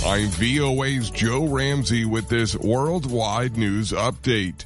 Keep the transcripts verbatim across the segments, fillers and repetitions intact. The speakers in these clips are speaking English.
I'm V O A's Joe Ramsey with this worldwide news update.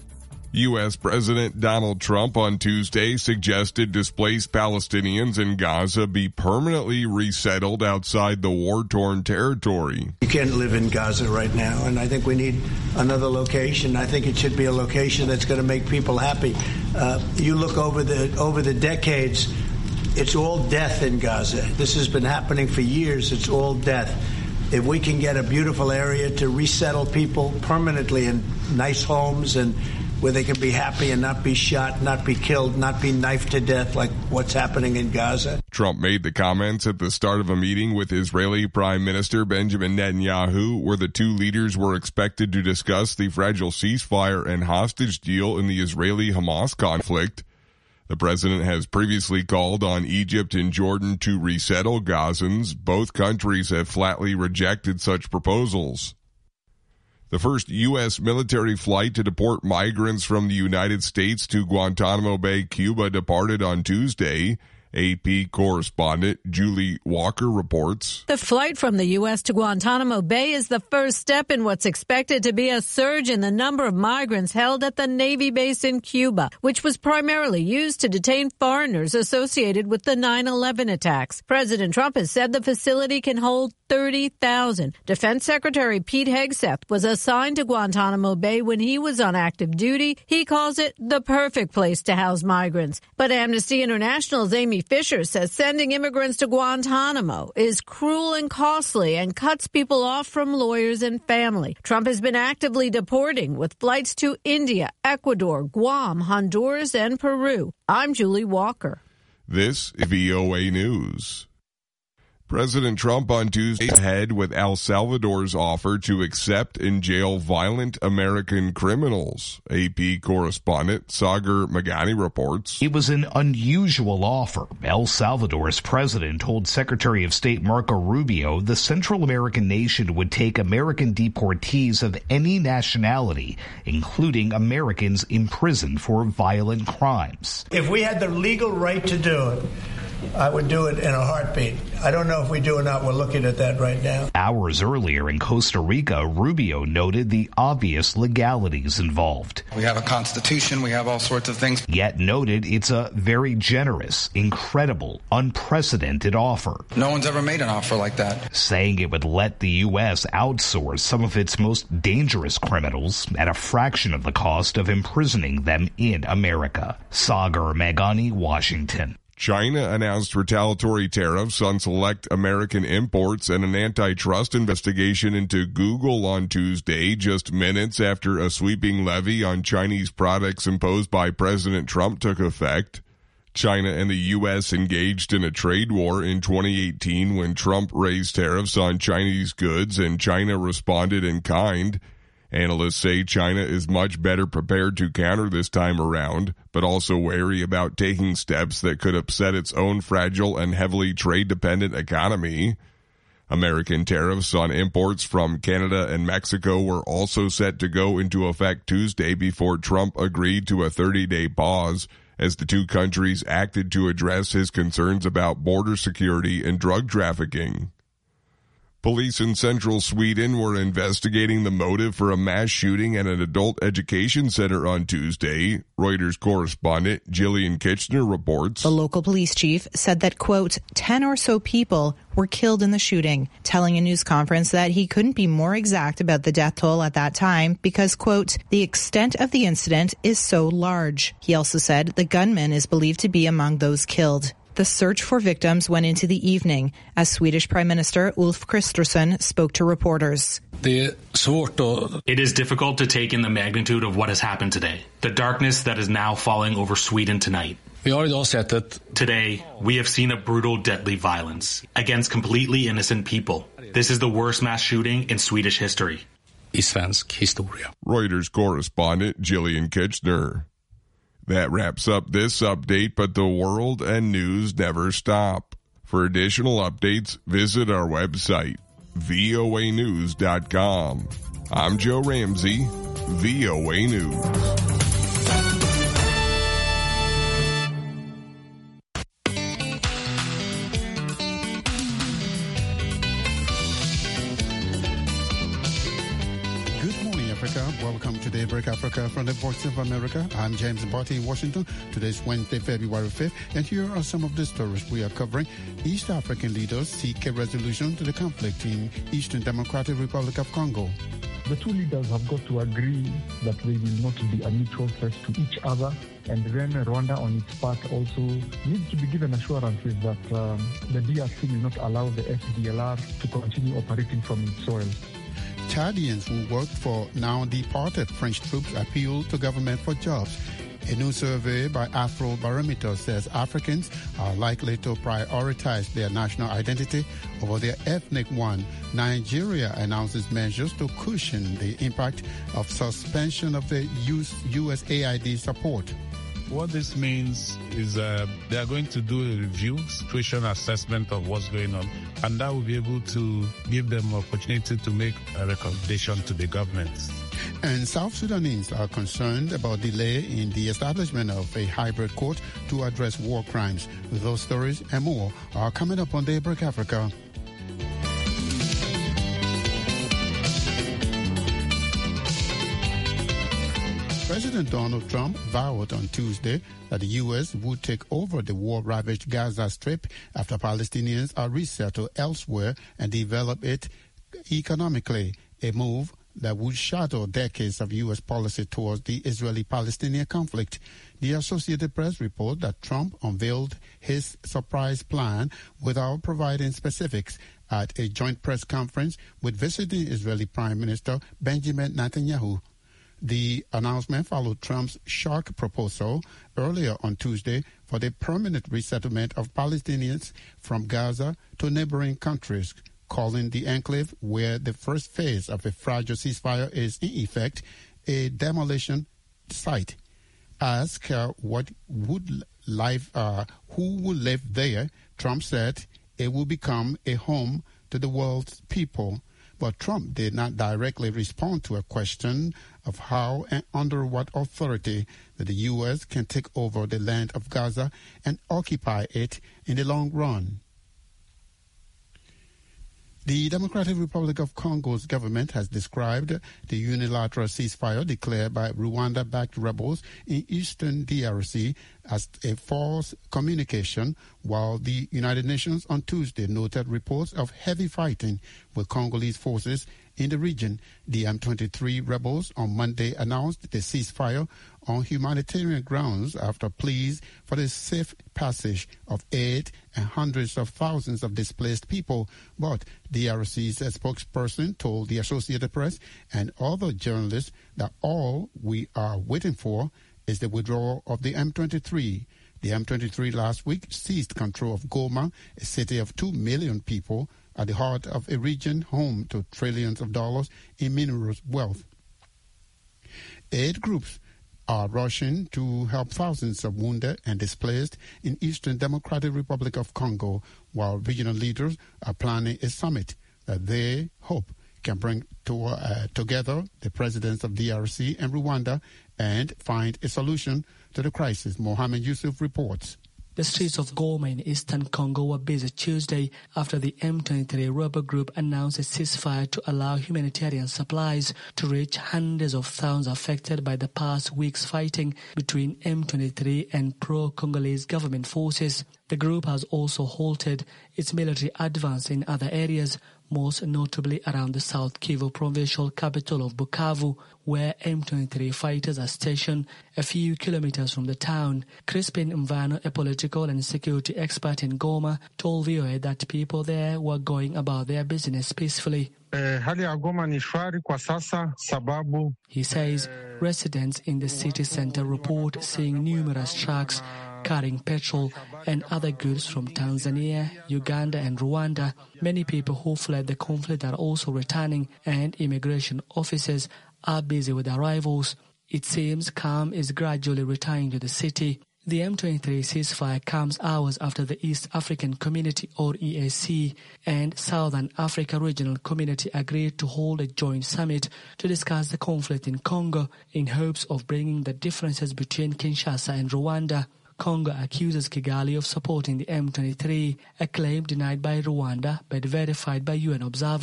U S. President Donald Trump on Tuesday suggested displaced Palestinians in Gaza be permanently resettled outside the war-torn territory. You can't live in Gaza right now, and I think we need another location. I think it should be a location that's going to make people happy. Uh, you look over the over the decades, it's all death in Gaza. This has been happening for years. It's all death. If we can get a beautiful area to resettle people permanently in nice homes and where they can be happy and not be shot, not be killed, not be knifed to death like what's happening in Gaza. Trump made the comments at the start of a meeting with Israeli Prime Minister Benjamin Netanyahu, where the two leaders were expected to discuss the fragile ceasefire and hostage deal in the Israeli-Hamas conflict. The president has previously called on Egypt and Jordan to resettle Gazans. Both countries have flatly rejected such proposals. The first U S military flight to deport migrants from the United States to Guantanamo Bay, Cuba, departed on Tuesday. A P correspondent Julie Walker reports. The flight from the U S to Guantanamo Bay is the first step in what's expected to be a surge in the number of migrants held at the Navy base in Cuba, which was primarily used to detain foreigners associated with the nine eleven attacks. President Trump has said the facility can hold thirty thousand. Defense Secretary Pete Hegseth was assigned to Guantanamo Bay when he was on active duty. He calls it the perfect place to house migrants. But Amnesty International's Amy Fisher says sending immigrants to Guantanamo is cruel and costly and cuts people off from lawyers and family. Trump has been actively deporting with flights to India, Ecuador, Guam, Honduras, and Peru. I'm Julie Walker. This is V O A News. President Trump on Tuesday ahead with El Salvador's offer to accept and jail violent American criminals. A P correspondent Sagar Magani reports. It was an unusual offer. El Salvador's president told Secretary of State Marco Rubio the Central American nation would take American deportees of any nationality, including Americans imprisoned for violent crimes. If we had the legal right to do it, I would do it in a heartbeat. I don't know if we do or not. We're looking at that right now. Hours earlier in Costa Rica, Rubio noted the obvious legalities involved. We have a constitution. We have all sorts of things. Yet noted it's a very generous, incredible, unprecedented offer. No one's ever made an offer like that. Saying it would let the U S outsource some of its most dangerous criminals at a fraction of the cost of imprisoning them in America. Sagar Magani, Washington. China announced retaliatory tariffs on select American imports and an antitrust investigation into Google on Tuesday, just minutes after a sweeping levy on Chinese products imposed by President Trump took effect. China and the U S engaged in a trade war in twenty eighteen when Trump raised tariffs on Chinese goods and China responded in kind. Analysts say China is much better prepared to counter this time around, but also wary about taking steps that could upset its own fragile and heavily trade-dependent economy. American tariffs on imports from Canada and Mexico were also set to go into effect Tuesday before Trump agreed to a thirty-day pause as the two countries acted to address his concerns about border security and drug trafficking. Police in central Sweden were investigating the motive for a mass shooting at an adult education center on Tuesday. Reuters correspondent Jillian Kitchener reports. The local police chief said that, quote, ten or so people were killed in the shooting, telling a news conference that he couldn't be more exact about the death toll at that time because, quote, the extent of the incident is so large. He also said the gunman is believed to be among those killed. The search for victims went into the evening as Swedish Prime Minister Ulf Kristersson spoke to reporters. It is difficult to take in the magnitude of what has happened today, the darkness that is now falling over Sweden tonight. Today, we have seen a brutal, deadly violence against completely innocent people. This is the worst mass shooting in Swedish history. Reuters correspondent Jillian Kitchener. That wraps up this update, but the world and news never stop. For additional updates, visit our website, V O A news dot com. I'm Joe Ramsey, V O A News. welcome to Daybreak Africa from the Voice of America. I'm James Barty in Washington. Today's Wednesday, February fifth, and here are some of the stories we are covering. East African leaders seek a resolution to the conflict in Eastern Democratic Republic of Congo. The two leaders have got to agree that they will not be a mutual threat to each other. And then Rwanda, on its part, also needs to be given assurances that um, the D R C will not allow the F D L R to continue operating from its soil. Chadians who worked for now-departed French troops appeal to government for jobs. A new survey by Afrobarometer says Africans are likely to prioritize their national identity over their ethnic one. Nigeria announces measures to cushion the impact of suspension of the U S A I D support. What this means is uh, they are going to do a review, situation assessment of what's going on, and that will be able to give them opportunity to make a recommendation to the government. And South Sudanese are concerned about delay in the establishment of a hybrid court to address war crimes. Those stories and more are coming up on Daybreak Africa. President Donald Trump vowed on Tuesday that the U S would take over the war-ravaged Gaza Strip after Palestinians are resettled elsewhere and develop it economically, a move that would shadow decades of U S policy towards the Israeli-Palestinian conflict. The Associated Press reports that Trump unveiled his surprise plan without providing specifics at a joint press conference with visiting Israeli Prime Minister Benjamin Netanyahu. The announcement followed Trump's shock proposal earlier on Tuesday for the permanent resettlement of Palestinians from Gaza to neighboring countries, calling the enclave, where the first phase of a fragile ceasefire is in effect, a demolition site. Asked uh, what would live, uh, who would live there, Trump said it will become a home to the world's people. But Trump did not directly respond to a question of how and under what authority that the U S can take over the land of Gaza and occupy it in the long run. The Democratic Republic of Congo's government has described the unilateral ceasefire declared by Rwanda-backed rebels in eastern D R C as a false communication, while the United Nations on Tuesday noted reports of heavy fighting with Congolese forces in the region. The M twenty-three rebels on Monday announced the ceasefire on humanitarian grounds after pleas for the safe passage of aid and hundreds of thousands of displaced people. But D R C's spokesperson told the Associated Press and other journalists that all we are waiting for is the withdrawal of the M twenty-three. The M twenty-three last week seized control of Goma, a city of two million people, at the heart of a region home to trillions of dollars in mineral wealth. Aid groups are rushing to help thousands of wounded and displaced in Eastern Democratic Republic of Congo, while regional leaders are planning a summit that they hope can bring to, uh, together the presidents of D R C and Rwanda and find a solution to the crisis. Mohamed Yusuf reports. The streets of Goma in eastern Congo were busy Tuesday after the M twenty-three rebel group announced a ceasefire to allow humanitarian supplies to reach hundreds of thousands affected by the past week's fighting between M twenty-three and pro-Congolese government forces. The group has also halted its military advance in other areas, most notably around the South Kivu provincial capital of Bukavu, where M twenty-three fighters are stationed a few kilometers from the town. Crispin Mvano, a political and security expert in Goma, told V O A that people there were going about their business peacefully. He says residents in the city center report seeing numerous trucks carrying petrol and other goods from Tanzania, Uganda and Rwanda. Many people who fled the conflict are also returning, and immigration officers are busy with arrivals. It seems calm is gradually returning to the city. The M twenty-three ceasefire comes hours after the East African Community, or E A C, and Southern Africa Regional Community agreed to hold a joint summit to discuss the conflict in Congo in hopes of bringing the differences between Kinshasa and Rwanda. Congo accuses Kigali of supporting the M twenty-three, a claim denied by Rwanda but verified by U N observers.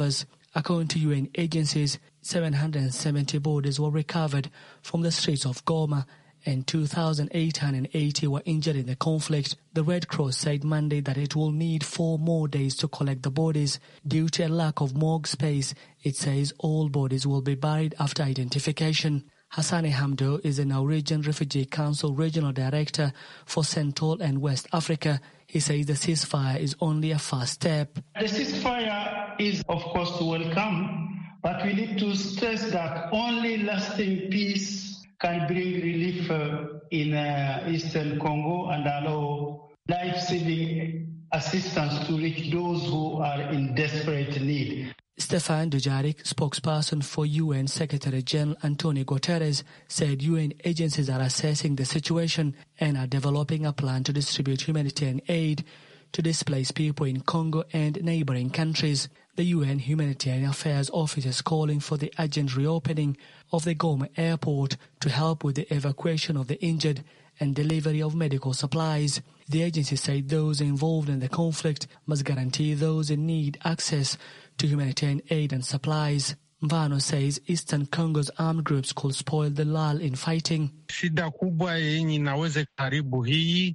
According to U N agencies, seven hundred seventy bodies were recovered from the streets of Goma and two thousand eight hundred eighty were injured in the conflict. The Red Cross said Monday that it will need four more days to collect the bodies. Due to a lack of morgue space, it says all bodies will be buried after identification. Hassani Hamdo is the Norwegian Refugee Council Regional Director for Central and West Africa. He says the ceasefire is only a first step. The ceasefire is, of course, welcome, but we need to stress that only lasting peace can bring relief uh, in uh, Eastern Congo and allow life-saving assistance to reach those who are in desperate need. Stefan Dujarric, spokesperson for U N Secretary-General Antonio Guterres, said U N agencies are assessing the situation and are developing a plan to distribute humanitarian aid to displaced people in Congo and neighboring countries. The U N Humanitarian Affairs Office is calling for the urgent reopening of the Goma airport to help with the evacuation of the injured and delivery of medical supplies. The agency said those involved in the conflict must guarantee those in need access to humanitarian aid and supplies. Mvano says Eastern Congo's armed groups could spoil the lull in fighting. Shida kubwa yenye inaweza karibu hii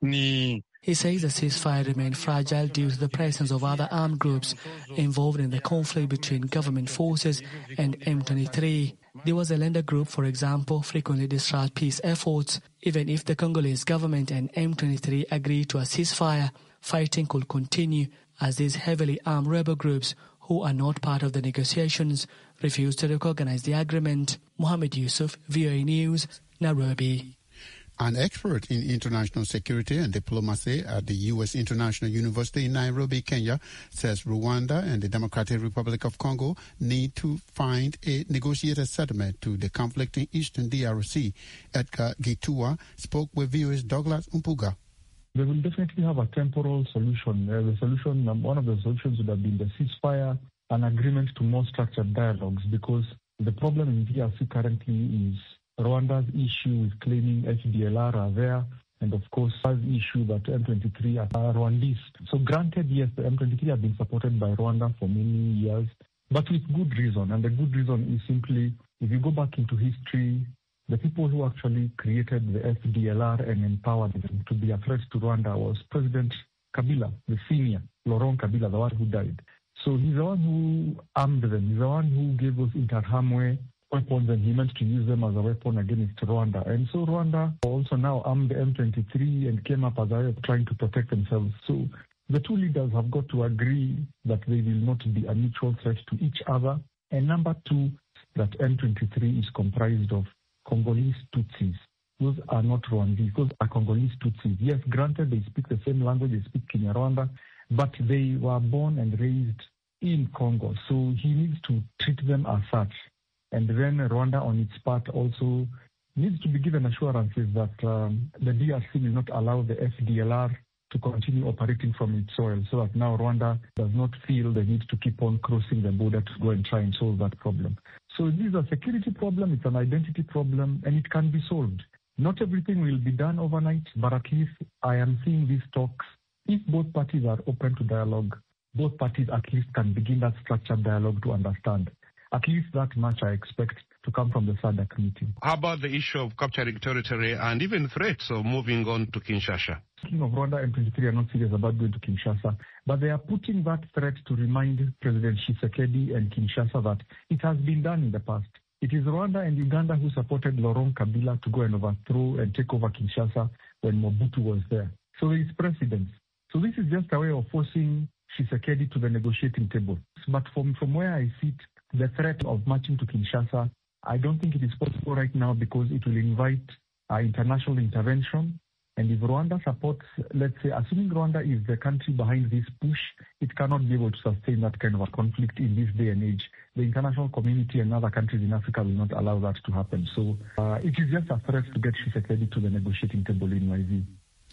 ni He says the ceasefire remained fragile due to the presence of other armed groups involved in the conflict between government forces and M twenty-three. The Wazalenda group, for example, frequently disrupt peace efforts. Even if the Congolese government and M twenty-three agree to a ceasefire, fighting could continue as these heavily armed rebel groups, who are not part of the negotiations, refuse to recognize the agreement. Mohammed Yusuf, V O A News, Nairobi. An expert in international security and diplomacy at the U S International University in Nairobi, Kenya, says Rwanda and the Democratic Republic of Congo need to find a negotiated settlement to the conflict in eastern D R C. Edgar Gitua spoke with V O A's Douglas Umpuga. They will definitely have a temporal solution. Uh, the solution, um, one of the solutions would have been the ceasefire, an agreement to more structured dialogues, because the problem in D R C currently is Rwanda's issue with claiming F D L R are there, and of course, the issue that M twenty-three are Rwandese. So granted, yes, the M twenty-three have been supported by Rwanda for many years, but with good reason. And the good reason is simply, if you go back into history, the people who actually created the F D L R and empowered them to be a threat to Rwanda was President Kabila, the senior, Laurent Kabila, the one who died. So he's the one who armed them. He's the one who gave us Interahamwe weapons, and he meant to use them as a weapon against Rwanda. And so Rwanda also now armed the M twenty-three and came up as a way of trying to protect themselves. So the two leaders have got to agree that they will not be a mutual threat to each other. And number two, that M twenty-three is comprised of Congolese Tutsis. Those are not Rwandese. Those are Congolese Tutsis. Yes, granted, they speak the same language, they speak Kinyarwanda, but they were born and raised in Congo. So he needs to treat them as such. And then Rwanda, on its part, also needs to be given assurances that um, the D R C will not allow the F D L R to continue operating from its soil, so that now Rwanda does not feel the need to keep on crossing the border to go and try and solve that problem. So this is a security problem, it's an identity problem, and it can be solved. Not everything will be done overnight, but at least I am seeing these talks. If both parties are open to dialogue, both parties at least can begin that structured dialogue to understand. At least that much I expect to come from the S A D C meeting. How about the issue of capturing territory and even threats of moving on to Kinshasa? Speaking of Rwanda, M twenty-three are not serious about going to Kinshasa, but they are putting that threat to remind President Tshisekedi and Kinshasa that it has been done in the past. It is Rwanda and Uganda who supported Laurent Kabila to go and overthrow and take over Kinshasa when Mobutu was there. So there is precedence. So this is just a way of forcing Tshisekedi to the negotiating table. But from, from where I sit, the threat of marching to Kinshasa, I don't think it is possible right now because it will invite uh, international intervention. And if Rwanda supports, let's say, assuming Rwanda is the country behind this push, it cannot be able to sustain that kind of a conflict in this day and age. The international community and other countries in Africa will not allow that to happen. So uh, it is just a threat to get Tshisekedi to the negotiating table in my view.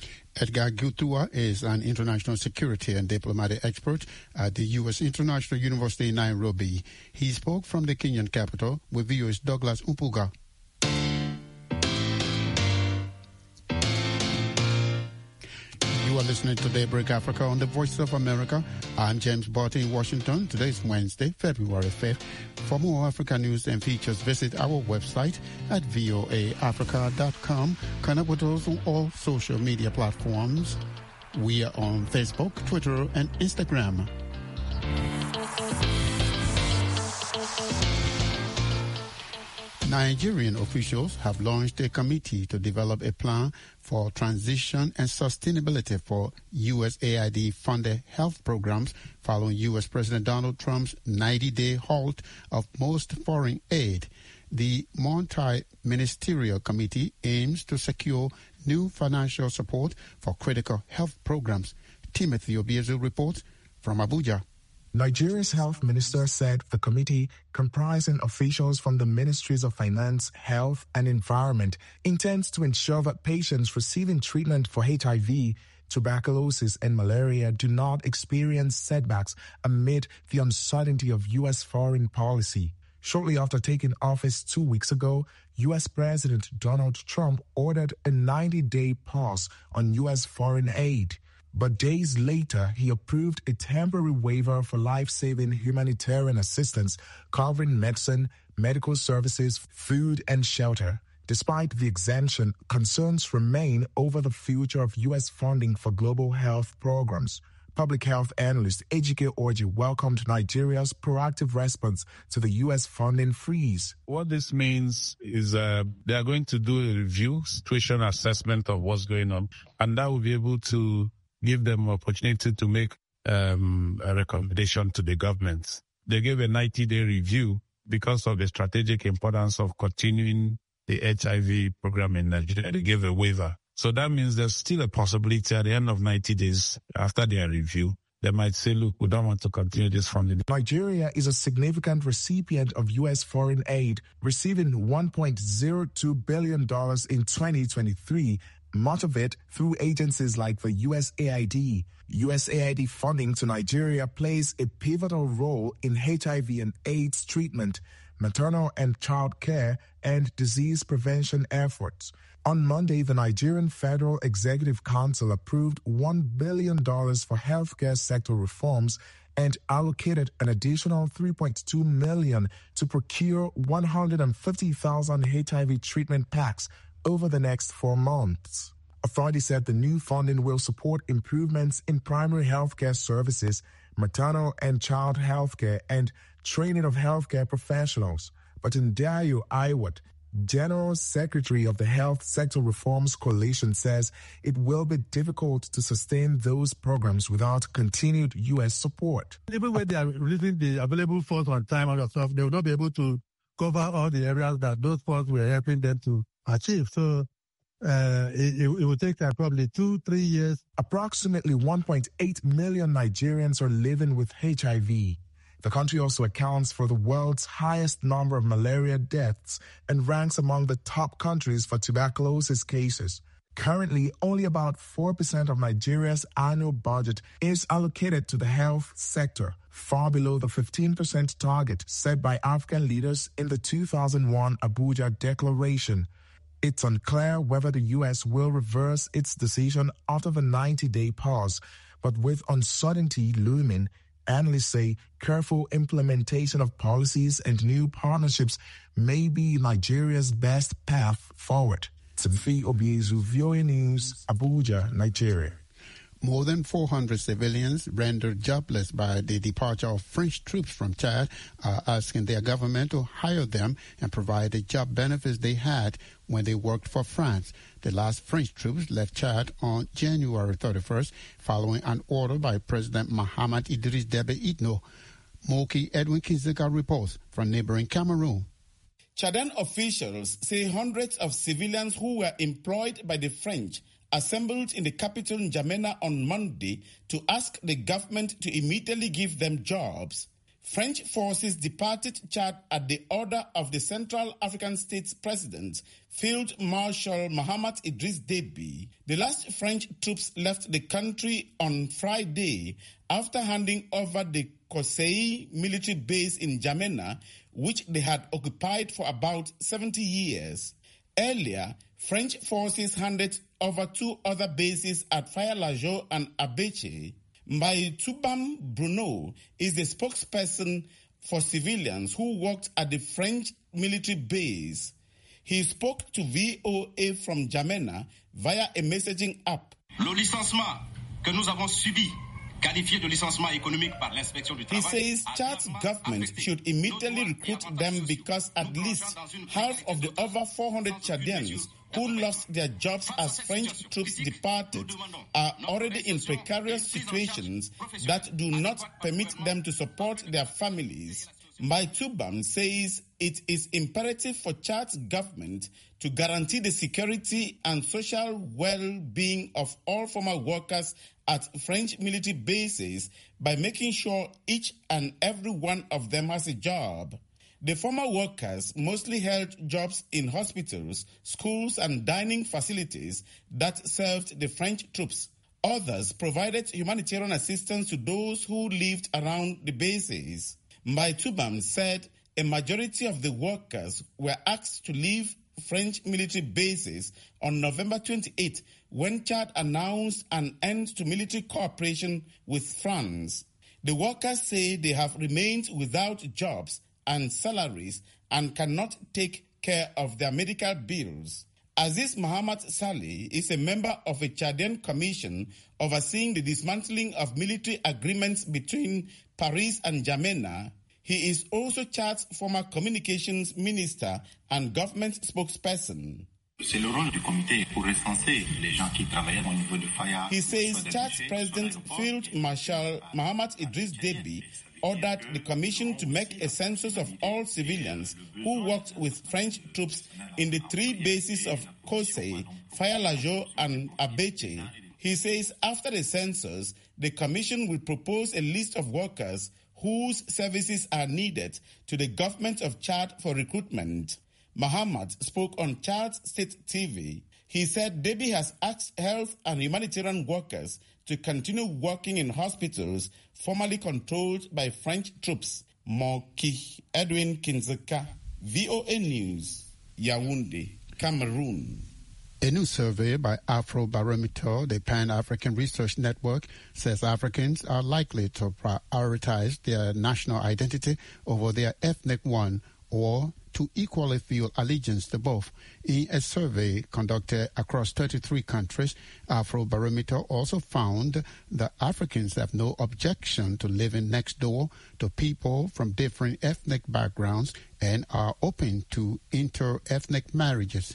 Edgar Gitua is an international security and diplomatic expert at the U S International University in Nairobi. He spoke from the Kenyan capital with V O A's Douglas Umpuga. You are listening to Daybreak Africa on the Voice of America. I'm James Barty in Washington. Today is Wednesday, February fifth. For more Africa news and features, visit our website at voa africa dot com. Connect with us on all social media platforms. We are on Facebook, Twitter, and Instagram. Nigerian officials have launched a committee to develop a plan for transition and sustainability for U S A I D-funded health programs following U S President Donald Trump's ninety-day halt of most foreign aid. The multi-ministerial committee aims to secure new financial support for critical health programs. Timothy Obiezu reports from Abuja. Nigeria's health minister said the committee, comprising officials from the Ministries of Finance, Health and Environment, intends to ensure that patients receiving treatment for H I V, tuberculosis and malaria do not experience setbacks amid the uncertainty of U S foreign policy. Shortly after taking office two weeks ago, U S President Donald Trump ordered a ninety-day pause on U S foreign aid. But days later, he approved a temporary waiver for life-saving humanitarian assistance covering medicine, medical services, food, and shelter. Despite the exemption, concerns remain over the future of U S funding for global health programs. Public health analyst Ejike Orji welcomed Nigeria's proactive response to the U S funding freeze. What this means is uh, they are going to do a review, situation assessment of what's going on, and that will be able to give them opportunity to make um, a recommendation to the government. They gave a ninety-day review because of the strategic importance of continuing the H I V program in Nigeria. They gave a waiver. So that means there's still a possibility at the end of ninety days, after their review, they might say, look, we don't want to continue this funding. Nigeria is a significant recipient of U S foreign aid, receiving one point zero two billion dollars in twenty twenty-three, much of it through agencies like the U S A I D. U S A I D funding to Nigeria plays a pivotal role in H I V and AIDS treatment, maternal and child care, and disease prevention efforts. On Monday, the Nigerian Federal Executive Council approved one billion dollars for healthcare sector reforms and allocated an additional three point two million dollars to procure one hundred fifty thousand H I V treatment packs over the next four months. Authorities said the new funding will support improvements in primary healthcare services, maternal and child healthcare, and training of healthcare professionals. But Ndayo Iwat, General Secretary of the Health Sector Reforms Coalition, says it will be difficult to sustain those programs without continued U S support. Even when they are releasing the available funds on time and stuff, they will not be able to cover all the areas that those funds were helping them to achieve. So uh, it, it will take uh, probably two, three years. Approximately one point eight million Nigerians are living with H I V. The country also accounts for the world's highest number of malaria deaths and ranks among the top countries for tuberculosis cases. Currently, only about four percent of Nigeria's annual budget is allocated to the health sector, far below the fifteen percent target set by African leaders in the two thousand one Abuja Declaration. It's unclear whether the U S will reverse its decision after the ninety-day pause, but with uncertainty looming, analysts say careful implementation of policies and new partnerships may be Nigeria's best path forward. Timothy Obiezu, V O A News, Abuja, Nigeria. More than four hundred civilians rendered jobless by the departure of French troops from Chad are asking their government to hire them and provide the job benefits they had when they worked for France. The last French troops left Chad on January thirty-first following an order by President Mahamat Idriss Déby Itno. Moki Edwin Kinziga reports from neighboring Cameroon. Chadan officials say hundreds of civilians who were employed by the French assembled in the capital N'Djamena on Monday to ask the government to immediately give them jobs. French forces departed Chad at the order of the Central African States President, Field Marshal Mahamat Idriss Déby. The last French troops left the country on Friday after handing over the Kosei military base in N'Djamena, which they had occupied for about seventy years. Earlier, French forces handed over two other bases at Faya-Largeau and Abeche. Mbaye-Toubam Bruno is the spokesperson for civilians who worked at the French military base. He spoke to V O A from N'Djamena via a messaging app. Le licenciement que nous avons subi, qualifié de licenciement économique par l'inspection du travail. He says Chad's government should immediately recruit them because at least half of the over four hundred Chadians who lost their jobs as French troops departed are already in precarious situations that do not permit them to support their families. Mbaye-Toubam says it is imperative for Chad's government to guarantee the security and social well-being of all former workers at French military bases by making sure each and every one of them has a job. The former workers mostly held jobs in hospitals, schools, and dining facilities that served the French troops. Others provided humanitarian assistance to those who lived around the bases. Mbaye-Toubam said a majority of the workers were asked to leave French military bases on November twenty-eighth when Chad announced an end to military cooperation with France. The workers say they have remained without jobs and salaries and cannot take care of their medical bills. Aziz Mohamed Saleh is a member of a Chadian commission overseeing the dismantling of military agreements between Paris and N'Djamena. He is also Chad's former communications minister and government spokesperson. He says Chad's President Field Marshal Mohamed Idriss Déby ordered the commission to make a census of all civilians who worked with French troops in the three bases of Kosei, Faya-Largeau, and Abeche. He says after the census, the commission will propose a list of workers whose services are needed to the government of Chad for recruitment. Mohammed spoke on Chad's state T V. He said Déby has asked health and humanitarian workers to continue working in hospitals formerly controlled by French troops. Moki Edwin Kinzeka, V O A News, Yaoundé, Cameroon. A new survey by Afrobarometer, the Pan-African Research Network, says Africans are likely to prioritize their national identity over their ethnic one or to equally feel allegiance to both. In a survey conducted across thirty-three countries, Afrobarometer also found that Africans have no objection to living next door to people from different ethnic backgrounds and are open to inter-ethnic marriages.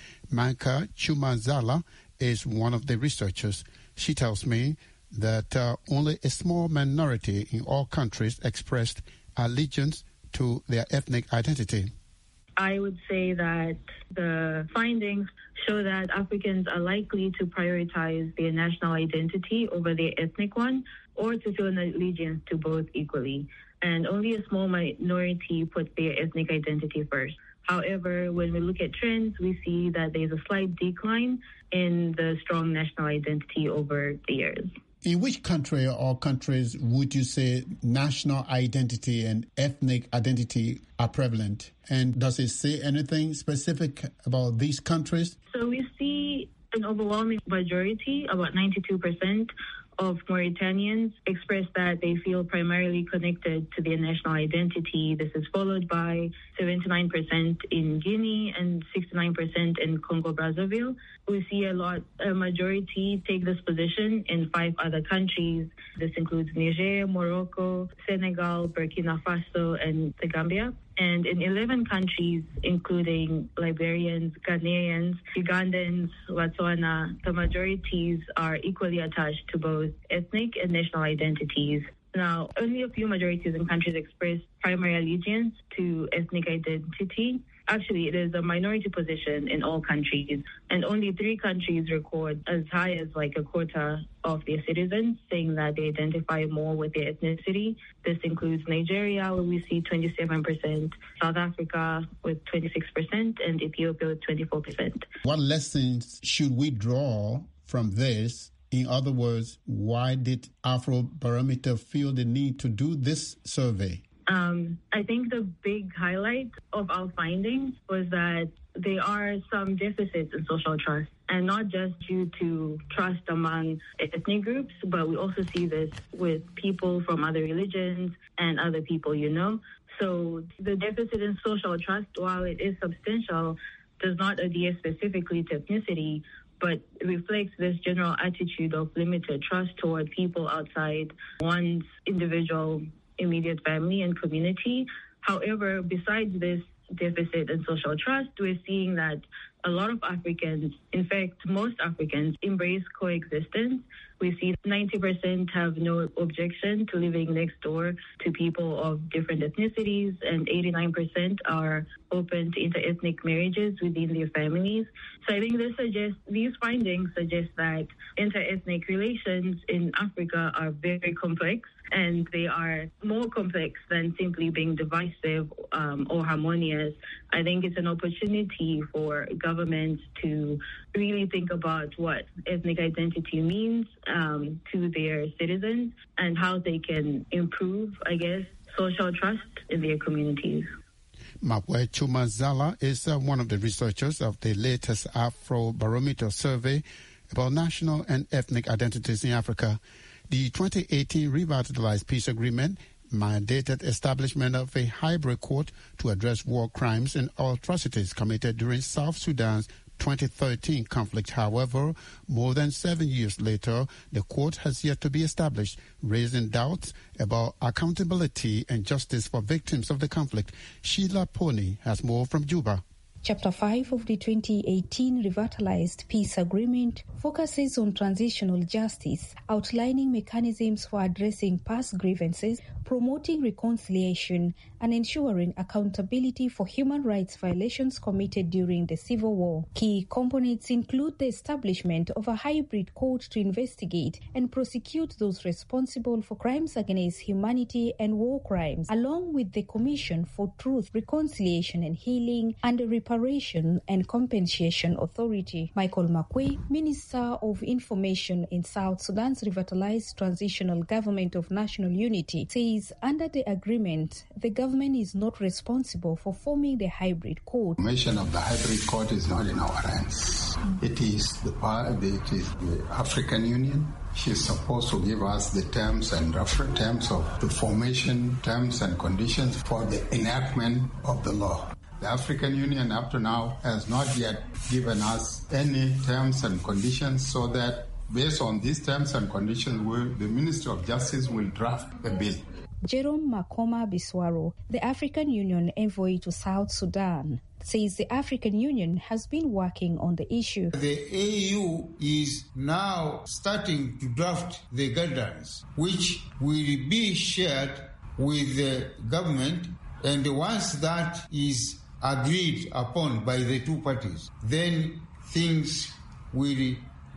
Manka Chumazala is one of the researchers. She tells me that uh, only a small minority in all countries expressed allegiance to their ethnic identity. I would say that the findings show that Africans are likely to prioritize their national identity over their ethnic one or to feel an allegiance to both equally. And only a small minority puts their ethnic identity first. However, when we look at trends, we see that there's a slight decline in the strong national identity over the years. In which country or countries would you say national identity and ethnic identity are prevalent? And does it say anything specific about these countries? So we see an overwhelming majority, about ninety-two percent, of Mauritanians express that they feel primarily connected to their national identity. This is followed by seventy-nine percent in Guinea and sixty-nine percent in Congo-Brazzaville. We see a lot, a majority take this position in five other countries. This includes Niger, Morocco, Senegal, Burkina Faso, and the Gambia. And in eleven countries, including Liberians, Ghanaians, Ugandans, Botswana, the majorities are equally attached to both ethnic and national identities. Now, only a few majorities in countries express primary allegiance to ethnic identity. Actually, it is a minority position in all countries, and only three countries record as high as like a quarter of their citizens saying that they identify more with their ethnicity. This includes Nigeria, where we see twenty-seven percent, South Africa with twenty-six percent, and Ethiopia with twenty-four percent. What lessons should we draw from this? In other words, why did Afrobarometer feel the need to do this survey? Um, I think the big highlight of our findings was that there are some deficits in social trust, and not just due to trust among ethnic groups, but we also see this with people from other religions and other people, you know. So the deficit in social trust, while it is substantial, does not adhere specifically to ethnicity, but reflects this general attitude of limited trust toward people outside one's individual immediate family and community. However, besides this deficit in social trust, we're seeing that a lot of Africans, in fact, most Africans, embrace coexistence. We see ninety percent have no objection to living next door to people of different ethnicities, and eighty-nine percent are open to interethnic marriages within their families. So I think this suggests, these findings suggest that interethnic relations in Africa are very complex, and they are more complex than simply being divisive um, or harmonious. I think it's an opportunity for governments to really think about what ethnic identity means um, to their citizens and how they can improve, I guess, social trust in their communities. Mapwe Chumazala is uh, one of the researchers of the latest Afrobarometer survey about national and ethnic identities in Africa. The twenty eighteen Revitalized Peace Agreement mandated establishment of a hybrid court to address war crimes and atrocities committed during South Sudan's twenty thirteen conflict. However, more than seven years later, the court has yet to be established, raising doubts about accountability and justice for victims of the conflict. Sheila Pony has more from Juba. Chapter five of the twenty eighteen Revitalized Peace Agreement focuses on transitional justice, outlining mechanisms for addressing past grievances, promoting reconciliation, and ensuring accountability for human rights violations committed during the civil war. Key components include the establishment of a hybrid court to investigate and prosecute those responsible for crimes against humanity and war crimes, along with the Commission for Truth, Reconciliation and Healing and the Reparation and Compensation Authority. Michael Makwe, Minister of Information in South Sudan's revitalized transitional government of national unity, says under the agreement, the government is not responsible for forming the hybrid court. The formation of the hybrid court is not in our hands. It is the it is the African Union. She is supposed to give us the terms and reference terms of the formation, terms and conditions for the enactment of the law. The African Union up to now has not yet given us any terms and conditions, so that based on these terms and conditions, we, the Ministry of Justice will draft a bill. Jerome Makoma Biswaro, the African Union envoy to South Sudan, says the African Union has been working on the issue. The A U is now starting to draft the guidelines, which will be shared with the government, and once that is agreed upon by the two parties, then things will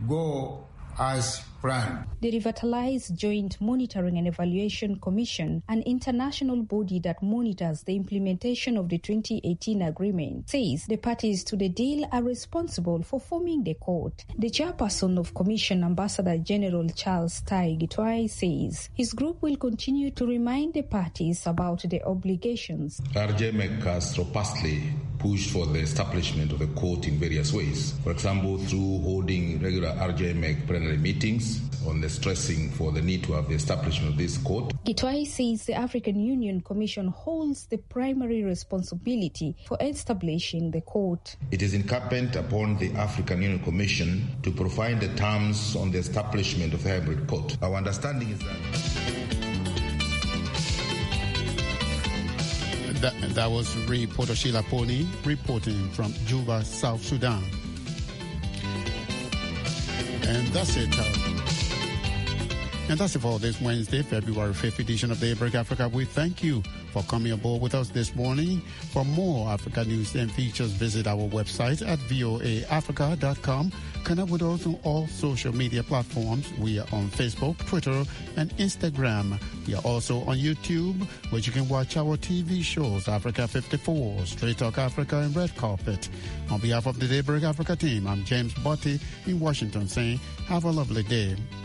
go as planned. The Revitalized Joint Monitoring and Evaluation Commission, an international body that monitors the implementation of the twenty eighteen agreement, says the parties to the deal are responsible for forming the court. The chairperson of Commission, Ambassador General Charles Tai Gitwai, says his group will continue to remind the parties about the obligations. R J M E C has robustly pushed for the establishment of the court in various ways. For example, through holding regular R J M E C plenary meetings on the stressing for the need to have the establishment of this court. Gitwai says the African Union Commission holds the primary responsibility for establishing the court. It is incumbent upon the African Union Commission to provide the terms on the establishment of the hybrid court. Our understanding is that... That, that was reporter Sheila Pony reporting from Juba, South Sudan. And that's it. Uh, and that's it for this Wednesday, February fifth edition of Daybreak Africa. We thank you for coming aboard with us this morning. For more Africa news and features, visit our website at voa africa dot com. Connect with us on all social media platforms. We are on Facebook, Twitter, and Instagram. We are also on YouTube, where you can watch our T V shows, Africa fifty-four, Straight Talk Africa, and Red Carpet. On behalf of the Daybreak Africa team, I'm James Botti in Washington saying, have a lovely day.